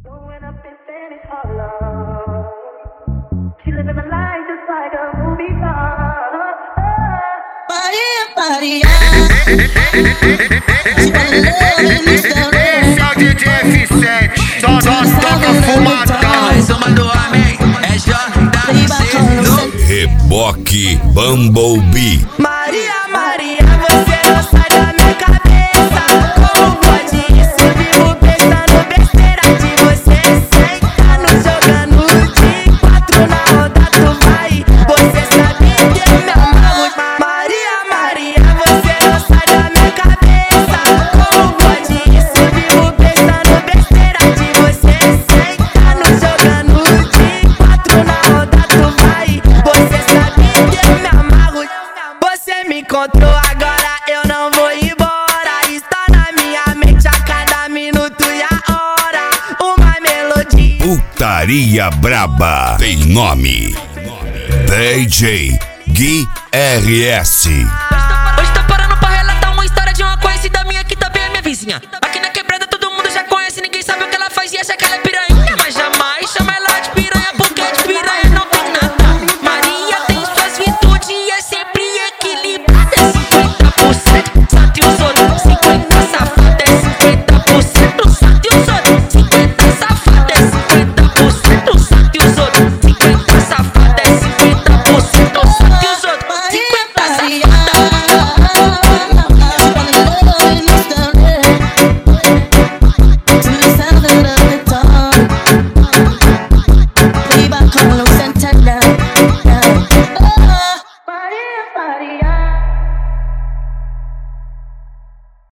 Growing up in Spanish Harlem, she living the life just like a movie star. Maria, she wanna love me, Esse é o DJ F7, só toca fumadão. Mais uma do homem, é JC. Reboque Bumblebee. Maria, você não sai da minha cabeça. Como pode isso? Vivo pensando besteira de você. Sentando, jogando de 4 na roda, tu vai. Você sabe que eu me amarro. Maria, você não sai da minha cabeça. Como pode isso? Vivo pensando besteira de você. Sentando, jogando de 4 na roda, tu vai. Você sabe que eu me amarro. Você me encontrou agora, eu não vou embora. Está na minha mente a cada minuto e a hora. Uma melodia. Putaria braba tem nome. DJ Gui RS.